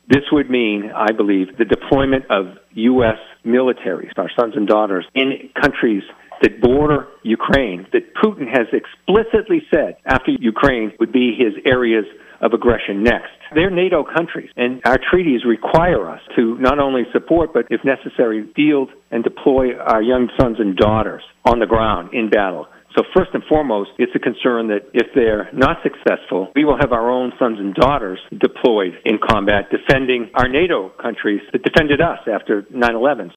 This would mean, I believe, the deployment of U.S. militaries, our sons and daughters, in countries that border Ukraine, that Putin has explicitly said after Ukraine would be his areas of aggression next. They're NATO countries, and our treaties require us to not only support, but if necessary, field and deploy our young sons and daughters on the ground in battle. So first and foremost, it's a concern that if they're not successful, we will have our own sons and daughters deployed in combat defending our NATO countries that defended us after 9/11.